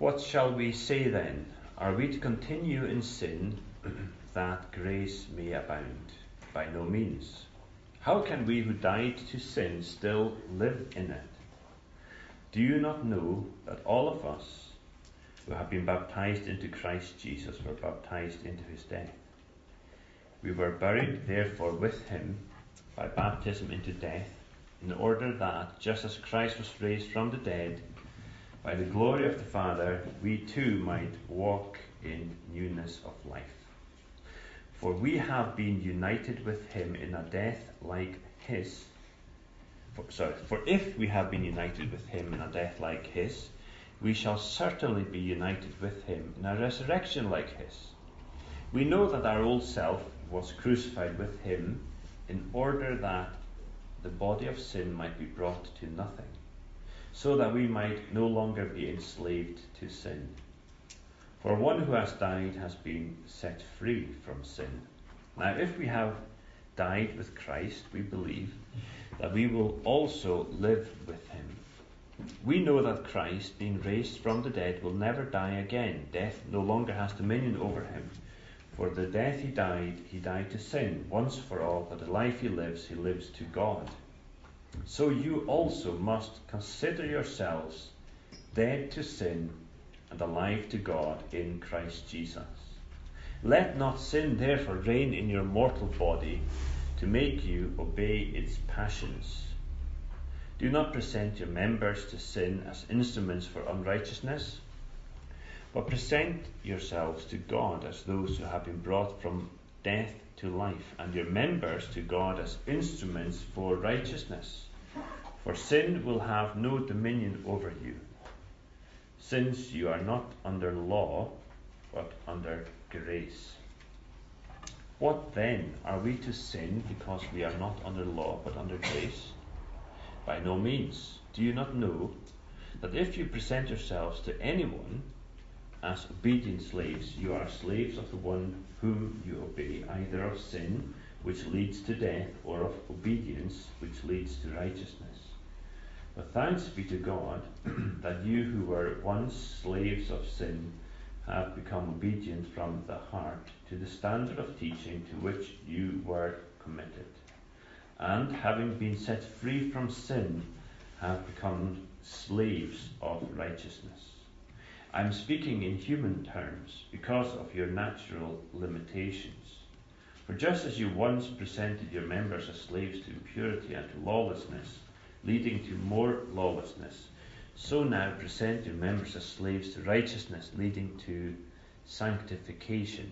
What shall we say then? Are we to continue in sin that grace may abound? By no means. How can we who died to sin still live in it? Do you not know that all of us who have been baptized into Christ Jesus were baptized into his death? We were buried therefore with him by baptism into death, in order that, just as Christ was raised from the dead by the glory of the Father, we too might walk in newness of life. For we have been united with him in a death like his. For if we have been united with him in a death like his, we shall certainly be united with him in a resurrection like his. We know that our old self was crucified with him in order that the body of sin might be brought to nothing, so that we might no longer be enslaved to sin. For one who has died has been set free from sin. Now if we have died with Christ, we believe that we will also live with him. We know that Christ, being raised from the dead, will never die again. Death no longer has dominion over him. For the death he died to sin, once for all, but the life he lives to God. So you also must consider yourselves dead to sin and alive to God in Christ Jesus. Let not sin therefore reign in your mortal body to make you obey its passions. Do not present your members to sin as instruments for unrighteousness, but present yourselves to God as those who have been brought from death to life, and your members to God as instruments for righteousness. For sin will have no dominion over you, since you are not under law, but under grace. What then? Are we to sin because we are not under law, but under grace? By no means. Do you not know that if you present yourselves to anyone as obedient slaves, you are slaves of the one whom you obey, either of sin, which leads to death, or of obedience, which leads to righteousness? But thanks be to God that you who were once slaves of sin have become obedient from the heart to the standard of teaching to which you were committed, and having been set free from sin, have become slaves of righteousness. I am speaking in human terms because of your natural limitations. For just as you once presented your members as slaves to impurity and to lawlessness, leading to more lawlessness, so now present your members as slaves to righteousness, leading to sanctification.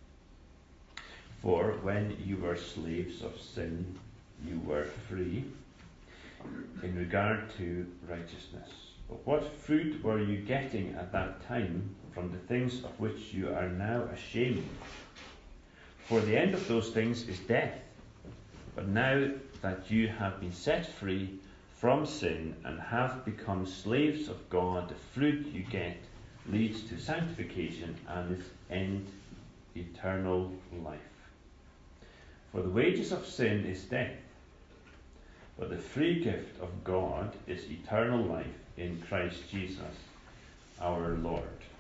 For when you were slaves of sin, you were free in regard to righteousness. But what fruit were you getting at that time from the things of which you are now ashamed? For the end of those things is death. But now that you have been set free from sin and have become slaves of God, the fruit you get leads to sanctification and its end, eternal life. For the wages of sin is death, but the free gift of God is eternal life in Christ Jesus our Lord.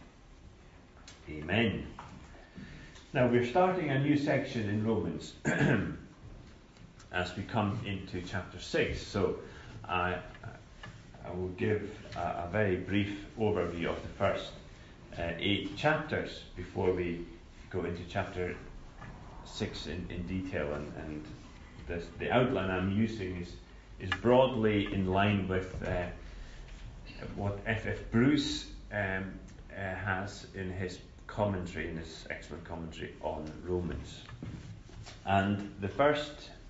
Amen. Now we're starting a new section in Romans as we come into chapter 6. So I will give a very brief overview of the first 8 chapters before we go into chapter 6 in detail. And the outline I'm using is broadly in line with what F.F. Bruce has in his commentary, in his excellent commentary on Romans. And the first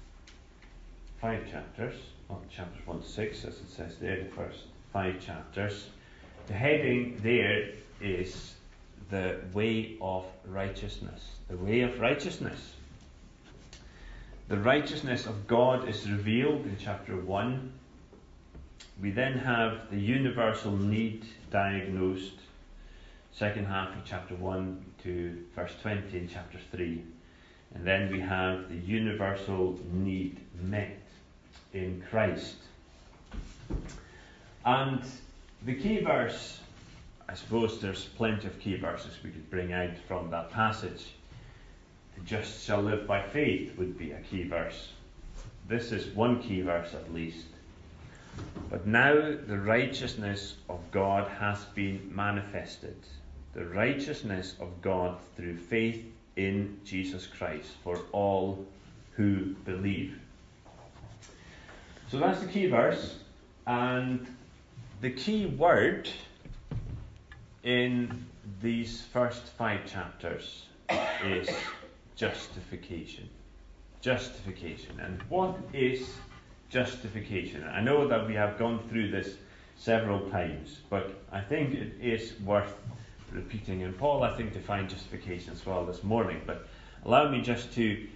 5 chapters, not chapters 1 to 6 as it says there, the first 5 chapters, the heading there is the way of righteousness. The way of righteousness. The righteousness of God is revealed in chapter 1. We then have the universal need diagnosed, second half of chapter 1 to verse 20 in chapter 3. And then we have the universal need met in Christ. And the key verse I suppose there's plenty of key verses we could bring out from that passage. The just shall live by faith would be a key verse. This is one key verse at least. But now the righteousness of God has been manifested. The righteousness of God through faith in Jesus Christ for all who believe. So that's the key verse. And the key word in these first 5 chapters is justification. Justification. And what is justification? I know that we have gone through this several times, but I think it is worth repeating. And Paul, I think, defined justification as well this morning, but allow me just to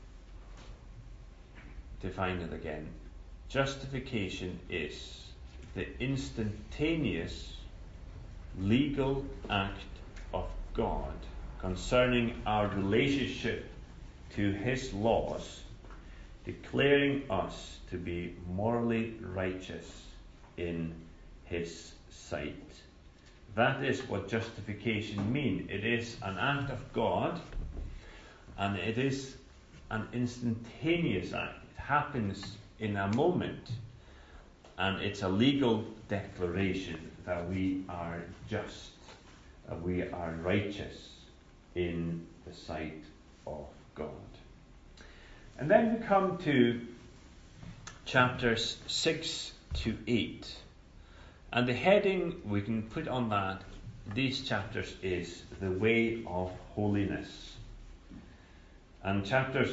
define it again. Justification is the instantaneous legal act of God concerning our relationship to His laws, declaring us to be morally righteous in His sight. That is what justification means. It is an act of God, and it is an instantaneous act. It happens in a moment, and it's a legal declaration that we are just, that we are righteous in the sight of God. And then we come to chapters 6 to 8. And the heading we can put on that, these chapters, is the way of holiness. And chapter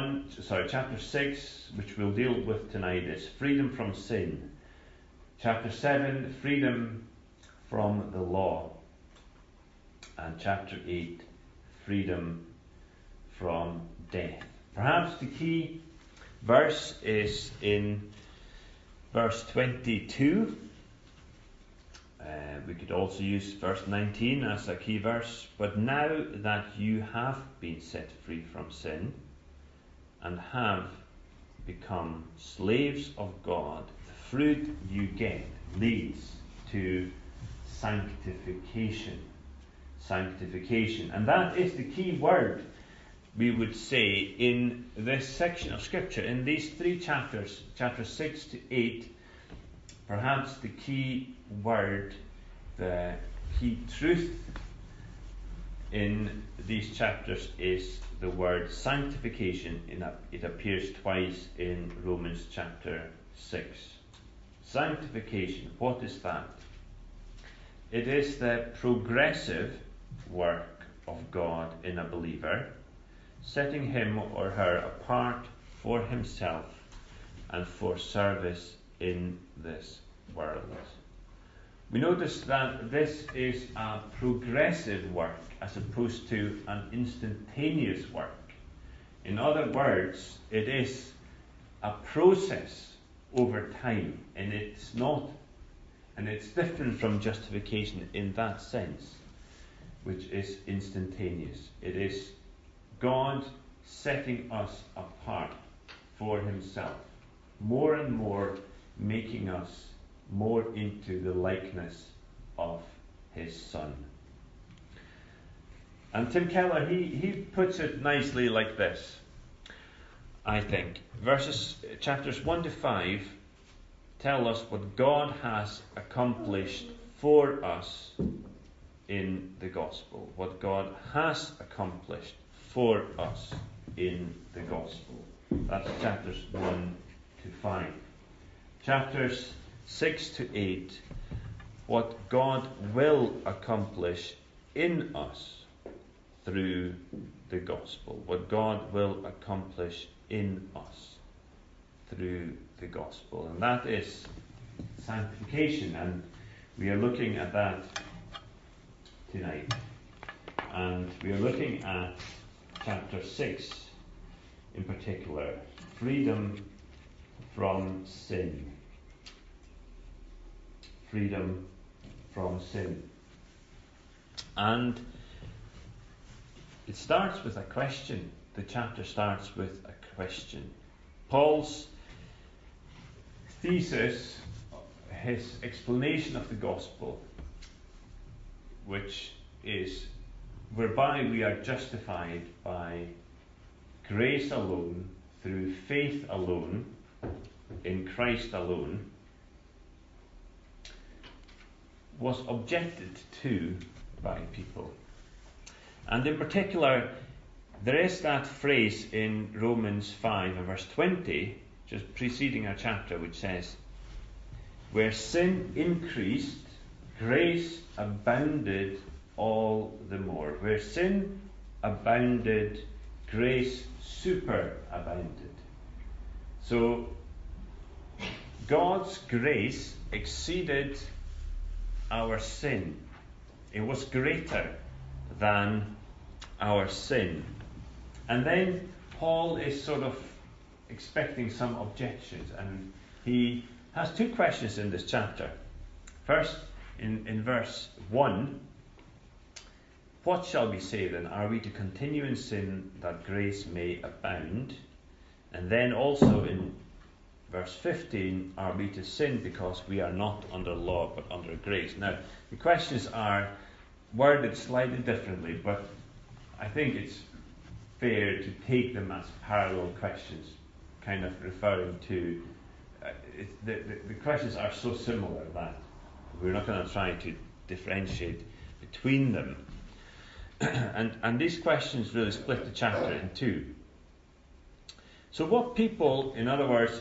6, which we'll deal with tonight, is freedom from sin. Chapter 7, freedom from the law. And chapter 8, freedom from death. Perhaps the key verse is in verse 22. We could also use verse 19 as a key verse. But now that you have been set free from sin and have become slaves of God, the fruit you get leads to sanctification. Sanctification. And that is the key word, we would say, in this section of Scripture. In these 3 chapters, chapters 6 to 8, perhaps the key word, the key truth in these chapters is the word sanctification. It appears twice in Romans chapter 6. Sanctification, what is that? It is the progressive work of God in a believer, setting him or her apart for Himself and for service in this world. We notice that this is a progressive work as opposed to an instantaneous work. In other words, it is a process over time, and it's different from justification in that sense, which is instantaneous. It is God setting us apart for Himself, more and more making us more into the likeness of His Son. And Tim Keller, he puts it nicely like this, I think. Chapters 1 to 5 tell us what God has accomplished for us in the gospel. What God has accomplished for us in the gospel. That's chapters 1 to 5. Chapters 6 to 8, what God will accomplish in us through the gospel. What God will accomplish in us through the gospel. And that is sanctification. And we are looking at that tonight. And we are looking at chapter 6 in particular. Freedom from sin. Freedom from sin. And it starts with a question. The chapter starts with a question. Paul's thesis, his explanation of the gospel, which is whereby we are justified by grace alone, through faith alone, in Christ alone, was objected to by people. And in particular, there is that phrase in Romans 5 and verse 20, just preceding our chapter, which says, where sin increased, grace abounded all the more. Where sin abounded, grace superabounded. So God's grace exceeded our sin. It was greater than our sin. And then Paul is sort of expecting some objections, and he has two questions in this chapter. First, in verse 1, what shall we say then? Are we to continue in sin that grace may abound? And then also in verse 15, are we to sin because we are not under law but under grace? Now, the questions are worded slightly differently, but I think it's fair to take them as parallel questions, kind of referring to the questions are so similar that we're not going to try to differentiate between them. And these questions really split the chapter in two. So what people, in other words,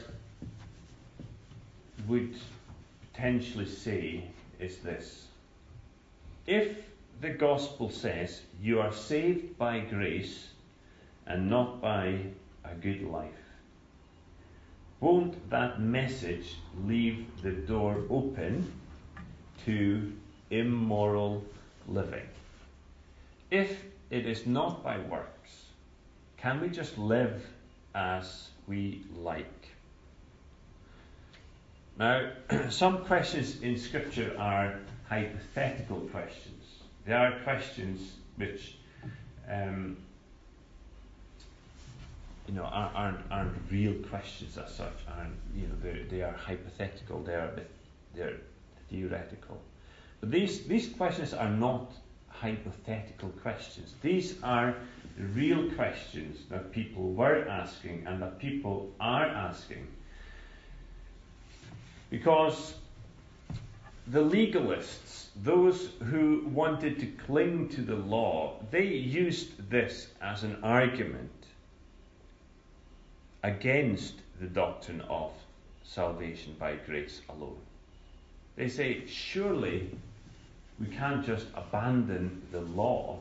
would potentially say is this: if the gospel says you are saved by grace and not by a good life, won't that message leave the door open to immoral living? If it is not by works, can we just live as we like? Now, some questions in Scripture are hypothetical questions. They are questions which aren't real questions as such. They are hypothetical. They're theoretical. But these questions are not hypothetical questions. These are real questions that people were asking and that people are asking. Because the legalists, those who wanted to cling to the law, they used this as an argument against the doctrine of salvation by grace alone. They say, surely we can't just abandon the law.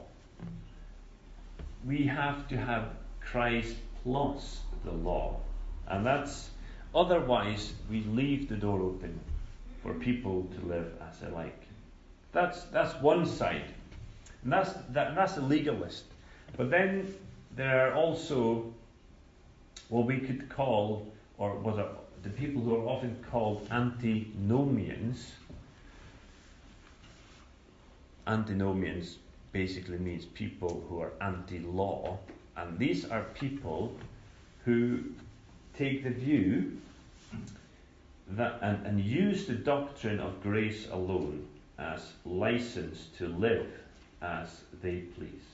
We have to have Christ plus the law. And otherwise we leave the door open for people to live as they like. That's one side. And that's a legalist. But then there are also what we could call, or the people who are often called antinomians. Antinomians basically means people who are anti-law, and these are people who take the view that and use the doctrine of grace alone as license to live as they please.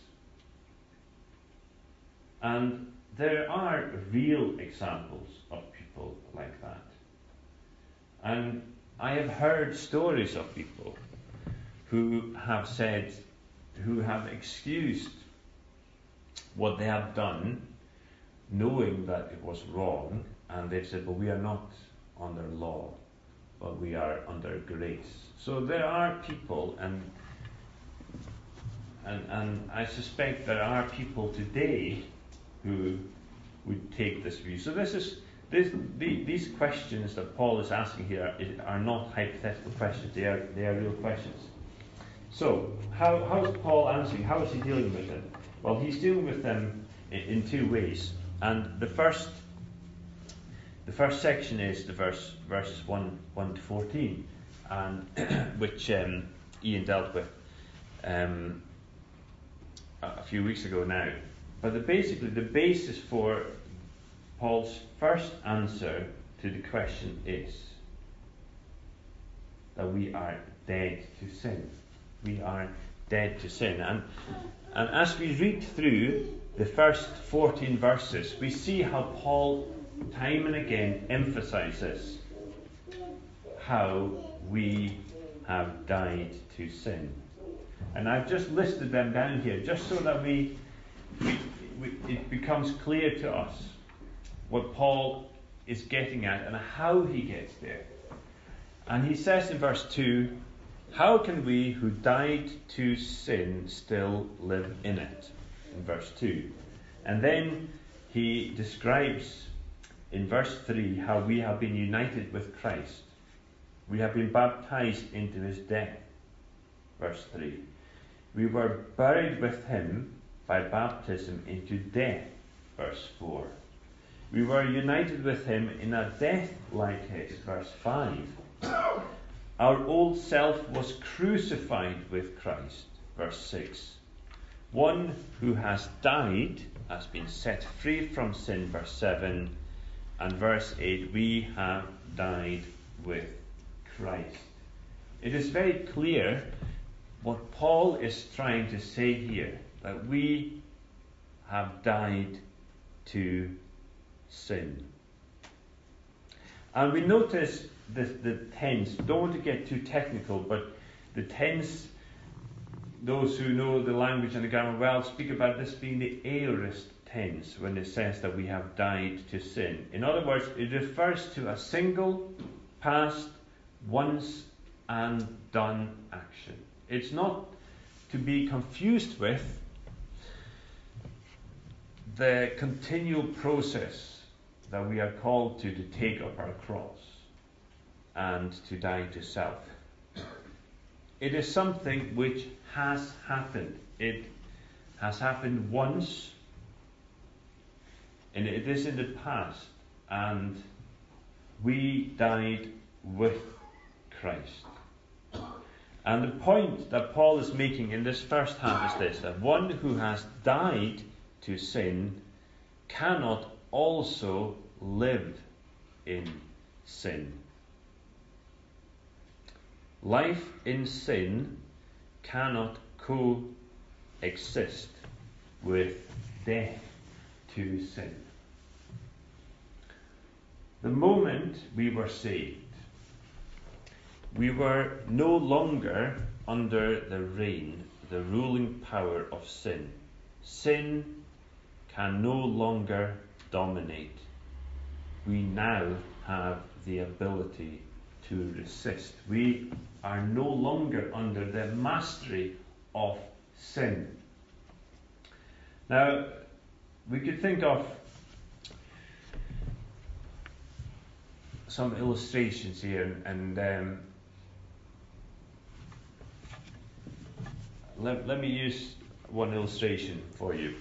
And there are real examples of people like that. And I have heard stories of people who have excused what they have done, knowing that it was wrong, and they've said, but we are not under law, but we are under grace. So there are people, and I suspect there are people today who would take this view. So these questions that Paul is asking here are not hypothetical questions, they are real questions. So, how is Paul answering? How is he dealing with them? Well, he's dealing with them in two ways. And the first section is the verses 1 to 14, and which Ian dealt with a few weeks ago now. But basically the basis for Paul's first answer to the question is that we are dead to sin. We are dead to sin. And as we read through the first 14 verses, we see how Paul time and again emphasizes how we have died to sin. And I've just listed them down here just so that it becomes clear to us what Paul is getting at and how he gets there. And he says in verse 2, how can we who died to sin still live in it? In verse 2. And then he describes in verse 3 how we have been united with Christ. We have been baptized into his death. Verse 3. We were buried with him by baptism into death. Verse 4. We were united with him in a death like his. Verse 5. Our old self was crucified with Christ. Verse 6. One who has died has been set free from sin. Verse 7. And verse 8. We have died with Christ. It is very clear what Paul is trying to say here, that we have died to sin. And we notice the tense. Don't want to get too technical, but the tense, those who know the language and the grammar well speak about this being the aorist tense when it says that we have died to sin. In other words, it refers to a single, past, once and done action. It's not to be confused with the continual process that we are called to take up our cross and to die to self. It is something which has happened. It has happened once, and it is in the past, and we died with Christ. And the point that Paul is making in this first half is this, that one who has died to sin cannot also live in sin. Life in sin cannot coexist with death to sin. The moment we were saved, we were no longer under the reign, the ruling power of sin. Sin can no longer dominate. We now have the ability to resist. We are no longer under the mastery of sin. Now, we could think of some illustrations here, and let me use one illustration for you.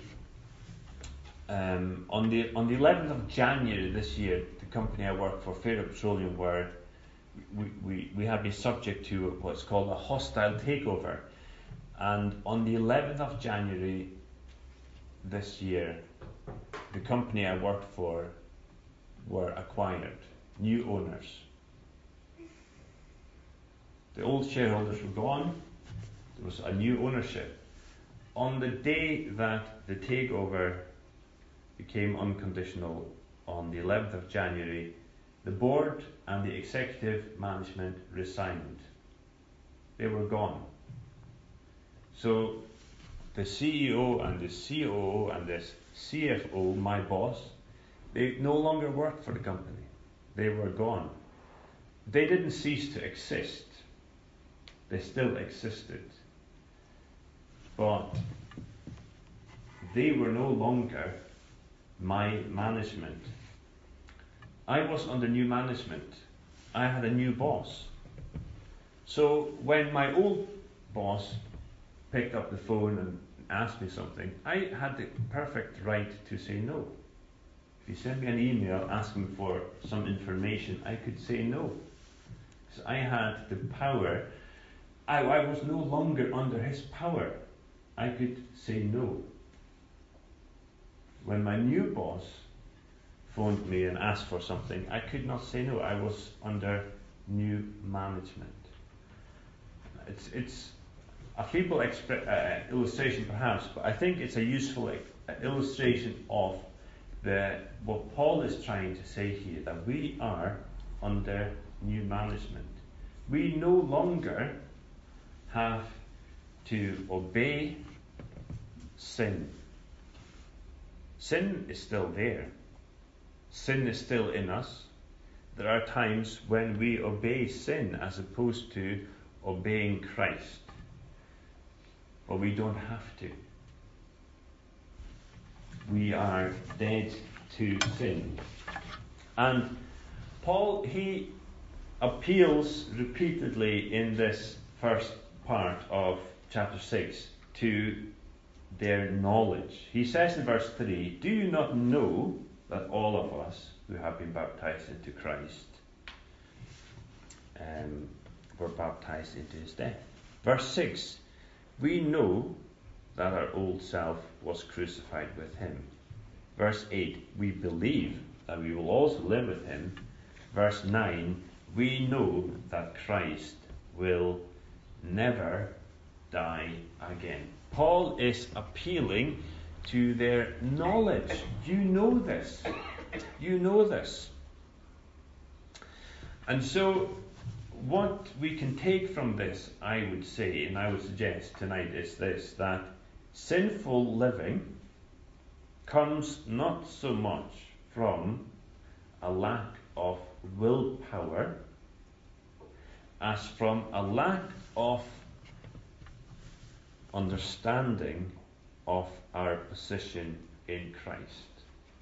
On the 11th of January this year, the company I work for, Fairfield Petroleum, we have been subject to what's called a hostile takeover. And on the 11th of January this year, the company I worked for were acquired, new owners. The old shareholders were gone. There was a new ownership. On the day that the takeover became unconditional, on the 11th of January, the board and the executive management resigned. They were gone. So the CEO and the COO and the CFO, my boss, they no longer worked for the company. They were gone. They didn't cease to exist. They still existed. But they were no longer my management. I was under new management. I had a new boss. So when my old boss picked up the phone and asked me something, I had the perfect right to say no. If he sent me an email asking for some information, I could say no. Because I had the power. I was no longer under his power. I could say no. When my new boss phoned me and asked for something, I could not say no. I was under new management. a feeble illustration perhaps, but I think it's a useful illustration of what Paul is trying to say here, that we are under new management. We no longer have to obey sin. Sin is still there. Sin is still in us. There are times when we obey sin as opposed to obeying Christ. But we don't have to. We are dead to sin. And Paul, he appeals repeatedly in this first part of chapter 6 to their knowledge. He says in verse 3, "Do you not know that all of us who have been baptized into Christ were baptized into his death?" Verse 6, "We know that our old self was crucified with him." Verse 8, "We believe that we will also live with him." Verse 9, "We know that Christ will never die again." Paul is appealing to their knowledge. You know this. You know this. And so, what we can take from this, I would say, and I would suggest tonight, is this: that sinful living comes not so much from a lack of willpower as from a lack of understanding of our position in Christ.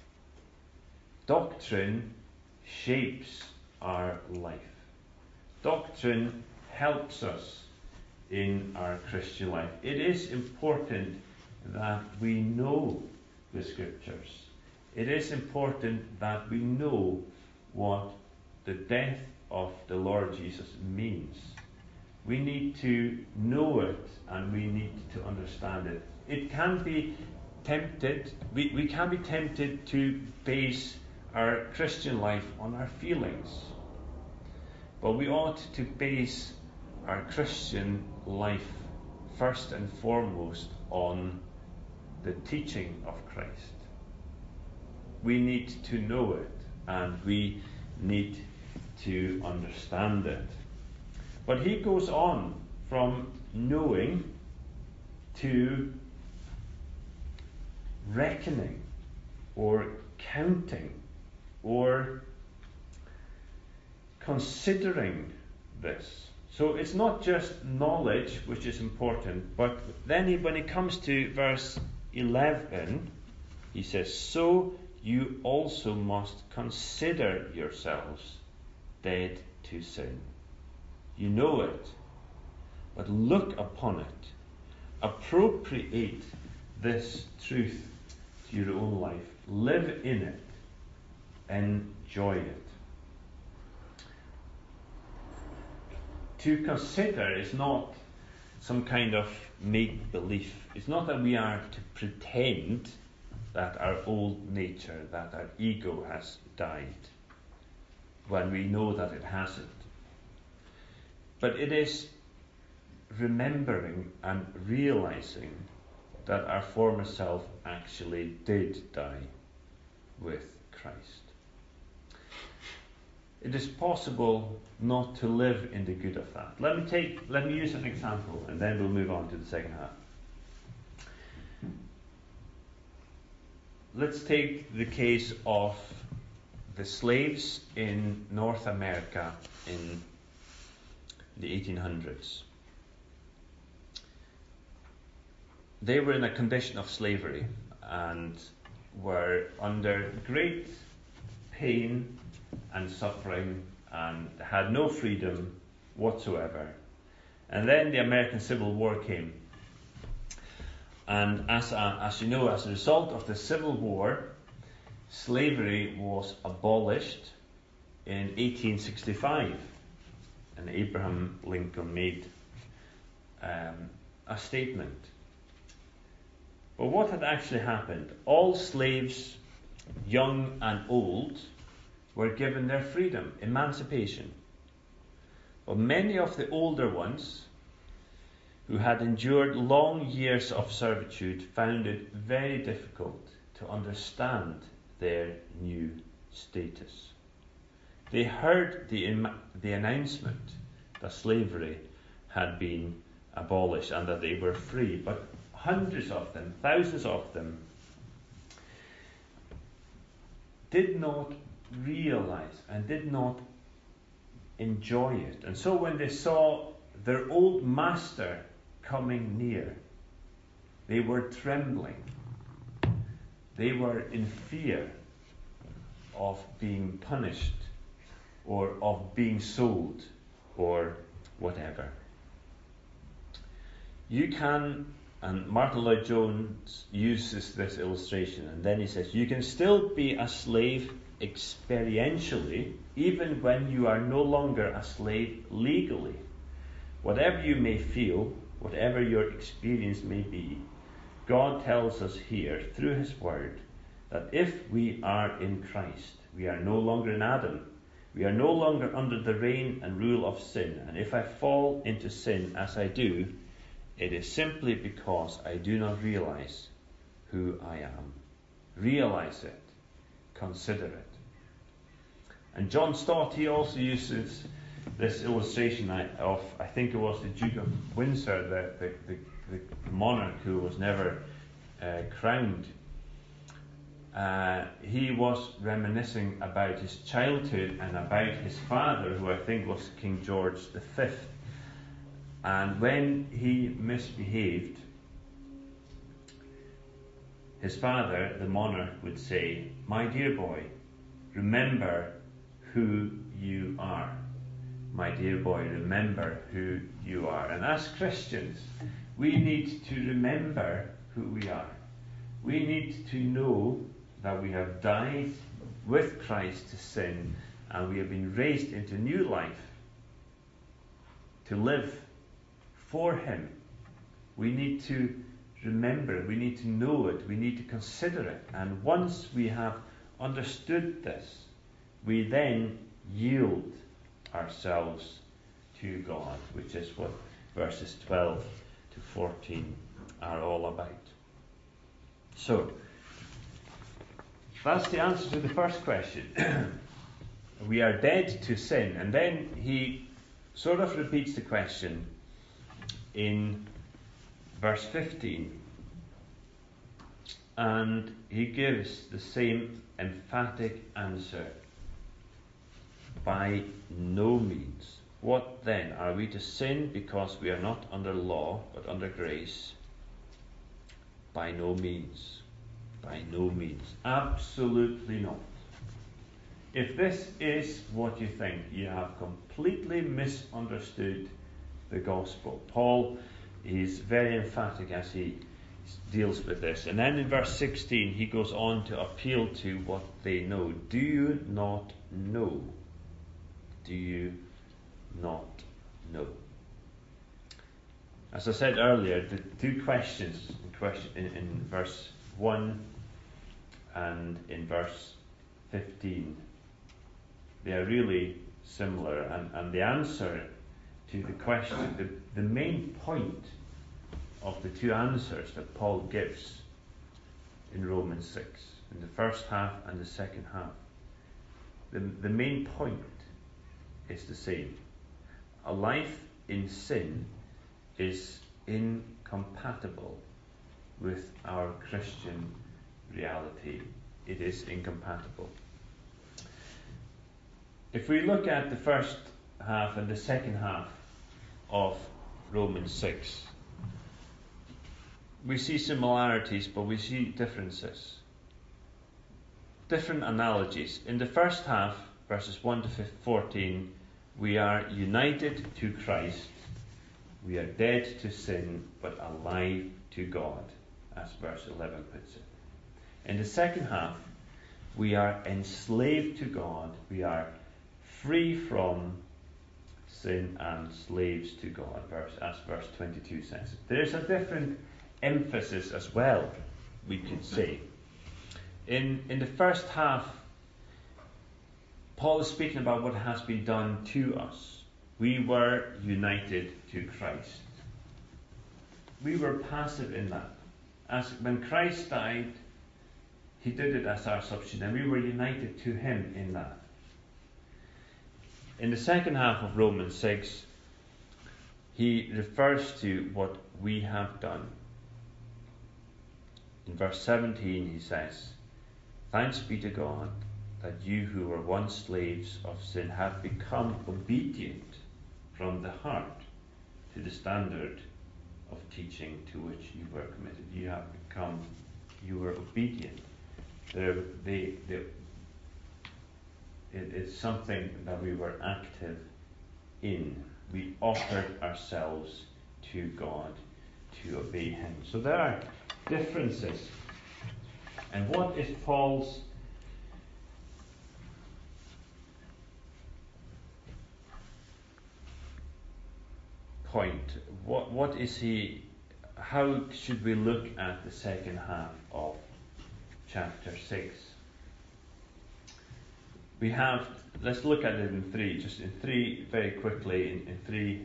Doctrine shapes our life. Doctrine helps us in our Christian life. It is important that we know the Scriptures. It is important that we know what the death of the Lord Jesus means. We need to know it, and we need to understand it. It can be tempted, we can be tempted to base our Christian life on our feelings. But we ought to base our Christian life first and foremost on the teaching of Christ. We need to know it, and we need to understand it. But he goes on from knowing to reckoning or counting or considering this. So it's not just knowledge which is important, but then when it comes to verse 11, he says, "So you also must consider yourselves dead to sin." You know it, but look upon it. Appropriate this truth to your own life. Live in it. Enjoy it. To consider is not some kind of make-believe. It's not that we are to pretend that our old nature, that our ego has died, when we know that it hasn't. But it is remembering and realizing that our former self actually did die with Christ. It is possible not to live in the good of that. Let me use an example, and then we'll move on to the second half. Let's take the case of the slaves in North America in the 1800s. They were in a condition of slavery and were under great pain and suffering and had no freedom whatsoever. And then the American Civil War came. And as you know, as a result of the Civil War, slavery was abolished in 1865. And Abraham Lincoln made a statement. But what had actually happened? All slaves, young and old, were given their freedom, emancipation. But many of the older ones who had endured long years of servitude, found it very difficult to understand their new status. They heard the announcement that slavery had been abolished and that they were free, but hundreds of them, thousands of them, did not realize and did not enjoy it. And so when they saw their old master coming near, they were trembling. They were in fear of being punished or of being sold or whatever. You can, and Martin Lloyd-Jones uses this illustration, and then he says, you can still be a slave experientially, even when you are no longer a slave legally. Whatever you may feel, whatever your experience may be, God tells us here, through His Word, that if we are in Christ, we are no longer in Adam. We are no longer under the reign and rule of sin. And if I fall into sin as I do, it is simply because I do not realize who I am. Realize it. Consider it. And John Stott, he also uses this illustration of, I think it was the Duke of Windsor, the monarch who was never crowned. He was reminiscing about his childhood and about his father, who I think was King George V. And when he misbehaved, his father, the monarch, would say, "My dear boy, remember who you are. My dear boy, remember who you are." And as Christians, we need to remember who we are. We need to know that we have died with Christ to sin, and we have been raised into new life to live for Him. We need to remember it, we need to know it, we need to consider it. And once we have understood this, we then yield ourselves to God, which is what verses 12 to 14 are all about. So, that's the answer to the first question. We are dead to sin. And then he sort of repeats the question in verse 15. And he gives the same emphatic answer. By no means. What then? Are we to sin because we are not under law, but under grace? By no means. By no means. Absolutely not. If this is what you think, you have completely misunderstood the gospel. Paul is very emphatic as he deals with this. And then in verse 16, he goes on to appeal to what they know. Do you not know? Do you not know? As I said earlier, the two questions in verse 1 and in verse 15, they are really similar, and the answer to the question, the main point of the two answers that Paul gives in Romans 6, in the first half and the second half, the main point is the same. A life in sin is incompatible with our Christian reality. It is incompatible. If we look at the first half and the second half of Romans 6, we see similarities, but we see differences. Different analogies. In the first half, verses 1 to 14, we are united to Christ. We are dead to sin, but alive to God, as verse 11 puts it. In the second half, we are enslaved to God. We are free from sin and slaves to God, as verse 22 says. There's a different emphasis as well, we could say. In the first half, Paul is speaking about what has been done to us. We were united to Christ. we were passive in that. As when Christ died, he did it as our substitute, and we were united to him in that. In the second half of Romans 6, he refers to what we have done. In verse 17 he says, "Thanks be to God that you who were once slaves of sin have become obedient from the heart to the standard of teaching to which you were committed." You were obedient. It's something that we were active in. We offered ourselves to God to obey him. So there are differences. And what is Paul's point? What is he? How should we look at the second half of chapter 6? We have, let's look at it in three, very quickly, in three.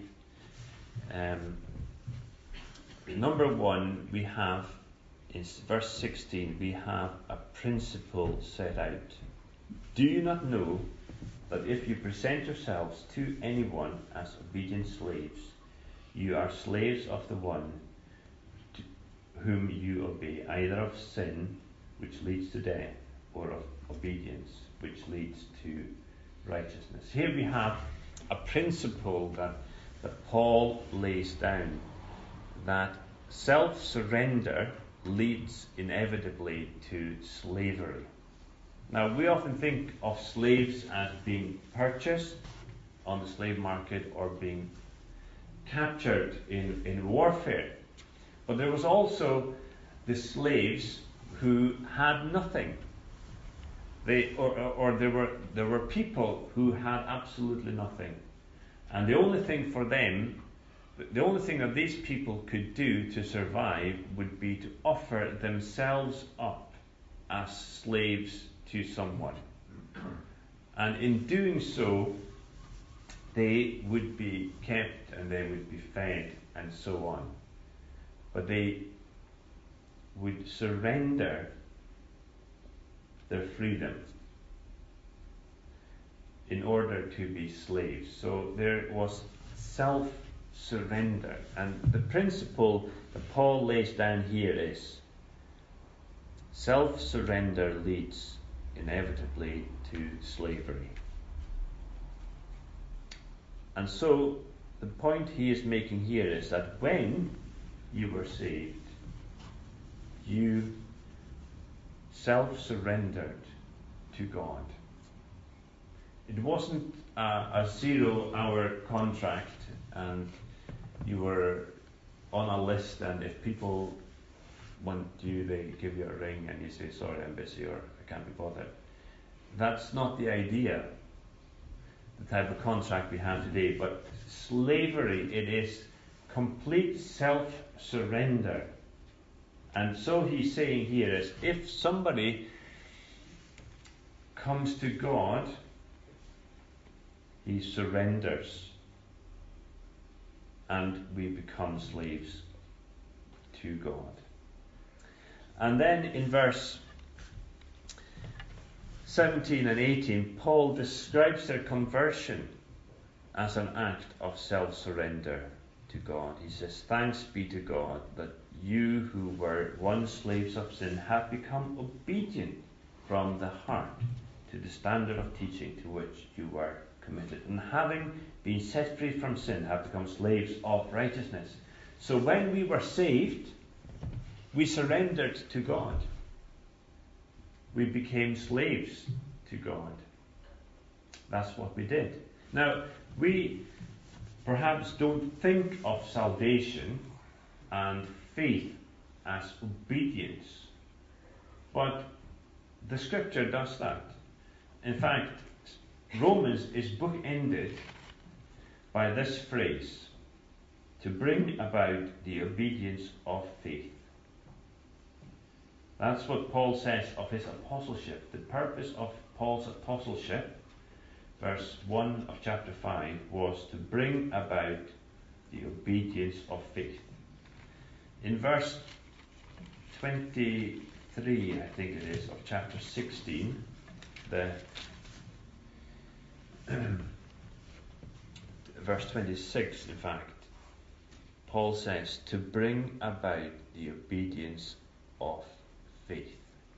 Number one, we have, in verse 16, we have a principle set out. "Do you not know that if you present yourselves to anyone as obedient slaves, you are slaves of the one to whom you obey, either of sin, which leads to death, or of obedience, which leads to righteousness." Here we have a principle that Paul lays down, that self-surrender leads inevitably to slavery. Now, we often think of slaves as being purchased on the slave market or being captured in warfare. But there was also the slaves who had nothing. There were people who had absolutely nothing. And the only thing that these people could do to survive would be to offer themselves up as slaves to someone. And in doing so, they would be kept and they would be fed and so on. But they would surrender their freedom in order to be slaves. So there was self-surrender. And the principle that Paul lays down here is self-surrender leads inevitably to slavery. And so the point he is making here is that when you were saved, you self-surrendered to God. It wasn't a 0-hour contract and you were on a list, and if people want you, they give you a ring and you say, "Sorry, I'm busy," or "I can't be bothered." That's not the idea, the type of contract we have today. But slavery, it is complete self-surrender. And so he's saying here is, if somebody comes to God, he surrenders and we become slaves to God. And then in verse 17 and 18, Paul describes their conversion as an act of self-surrender to God. He says, "Thanks be to God that you who were once slaves of sin have become obedient from the heart to the standard of teaching to which you were committed, and having been set free from sin have become slaves of righteousness." So when we were saved, we surrendered to God. We became slaves to God. That's what we did. Now, we perhaps don't think of salvation and faith as obedience, but the scripture does that. In fact, Romans is bookended by this phrase, "to bring about the obedience of faith." That's what Paul says of his apostleship. The purpose of Paul's apostleship, verse 1 of chapter 5, was to bring about the obedience of faith. In verse 23, I think it is, of chapter 16, verse 26, in fact, Paul says, to bring about the obedience of faith.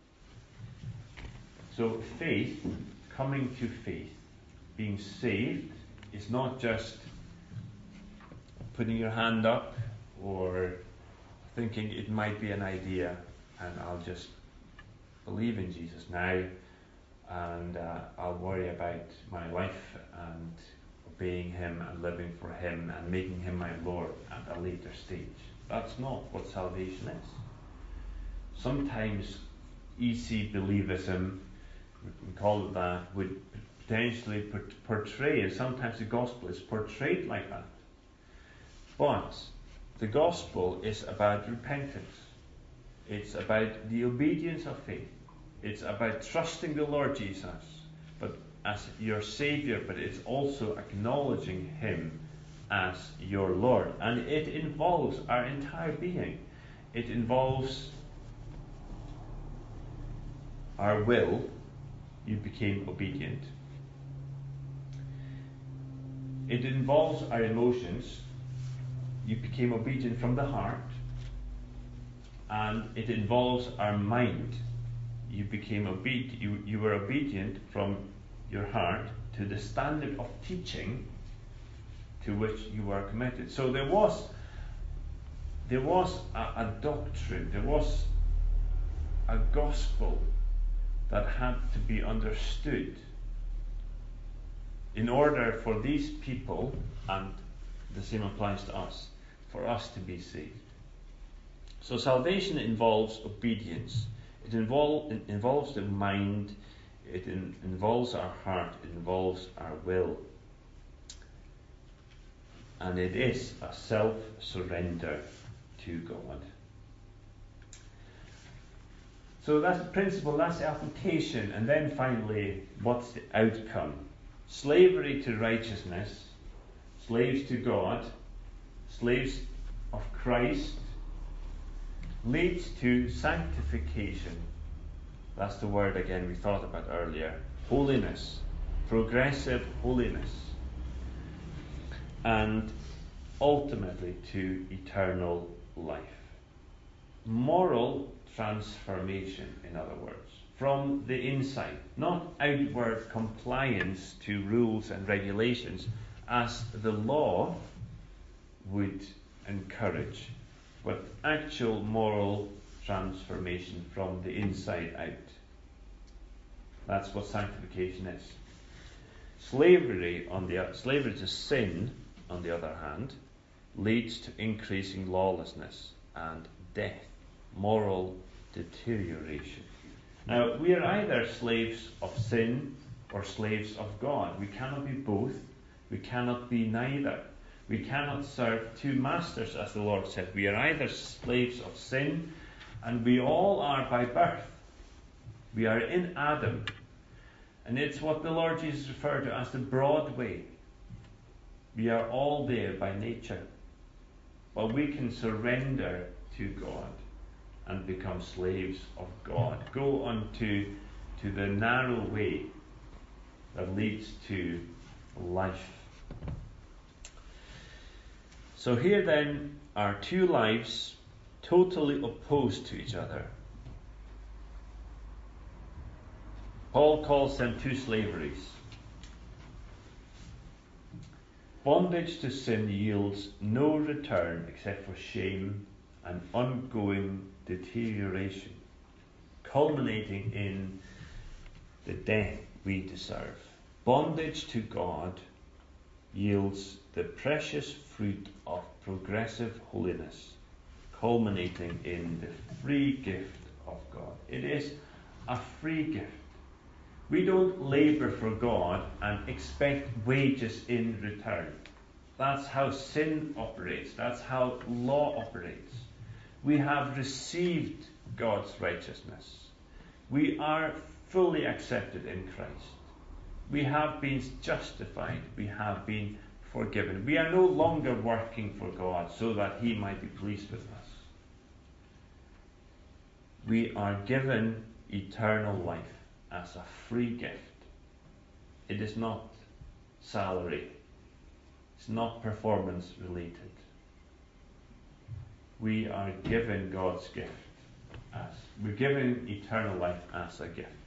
So faith, coming to faith, being saved, is not just putting your hand up or thinking it might be an idea and I'll just believe in Jesus now and I'll worry about my life and obeying Him and living for Him and making Him my Lord at a later stage. That's not what salvation is. Sometimes easy believism, we call it that, would potentially portray, and sometimes the gospel is portrayed like that. But the gospel is about repentance. It's about the obedience of faith. It's about trusting the Lord Jesus, but as your Saviour, but it's also acknowledging Him as your Lord. And it involves our entire being. It involves our will. You became obedient. It involves our emotions. You became obedient from the heart. And it involves our mind. You became obedient. You were obedient from your heart to the standard of teaching to which you were committed. So there was a doctrine, there was a gospel that had to be understood in order for these people, and the same applies to us, for us to be saved. So salvation involves obedience. It involves the mind, it involves our heart, it involves our will. And it is a self-surrender to God. So that's the principle, that's the application, and then finally, what's the outcome? Slavery to righteousness, slaves to God, slaves of Christ, leads to sanctification. That's the word again we thought about earlier. Holiness, progressive holiness, and ultimately to eternal life. Moral transformation, in other words, from the inside, not outward compliance to rules and regulations as the law would encourage, but actual moral transformation from the inside out. That's what sanctification is. Slavery to sin, on the other hand, leads to increasing lawlessness and death, moral deterioration. Now, we are either slaves of sin or slaves of God. We cannot be both. We cannot be neither. We cannot serve two masters, as the Lord said. We are either slaves of sin, and we all are by birth. We are in Adam. And it's what the Lord Jesus referred to as the broad way. We are all there by nature. But we can surrender to God and become slaves of God. Go on to the narrow way that leads to life. So here then are two lives totally opposed to each other. Paul calls them two slaveries. Bondage to sin yields no return except for shame and ongoing deterioration, culminating in the death we deserve. Bondage to God yields the precious fruit of progressive holiness, culminating in the free gift of God. It is a free gift. We don't labour for God and expect wages in return. That's how sin operates. That's how law operates. We have received God's righteousness. We are fully accepted in Christ. We have been justified. We have been forgiven. We are no longer working for God so that He might be pleased with us. We are given eternal life as a free gift. It is not salary. It's not performance related. We are given God's gift. We're given eternal life as a gift.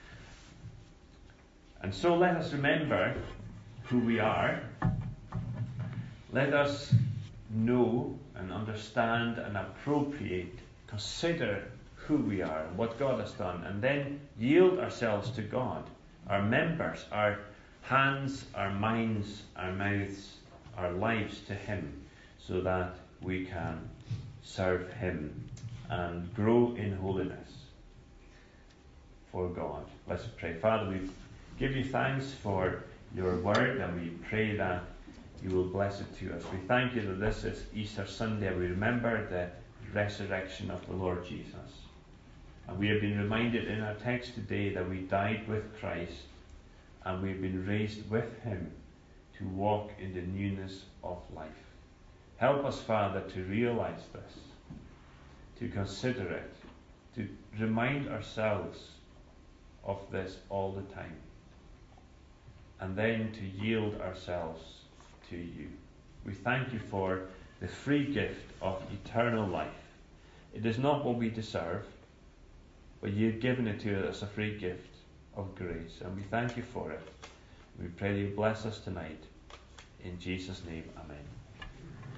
And so let us remember who we are. Let us know and understand and appropriate, consider who we are and what God has done, and then yield ourselves to God, our members, our hands, our minds, our mouths, our lives to Him, so that we can serve Him and grow in holiness for God. Let's pray. Father, we give you thanks for your word, and we pray that you will bless it to us. We thank you that this is Easter Sunday, and we remember the resurrection of the Lord Jesus. And we have been reminded in our text today that we died with Christ, and we've been raised with Him to walk in the newness of life. Help us, Father, to realize this, to consider it, to remind ourselves of this all the time, and then to yield ourselves to you. We thank you for the free gift of eternal life. It is not what we deserve, but you've given it to us as a free gift of grace, and we thank you for it. We pray that you bless us tonight. In Jesus' name, amen.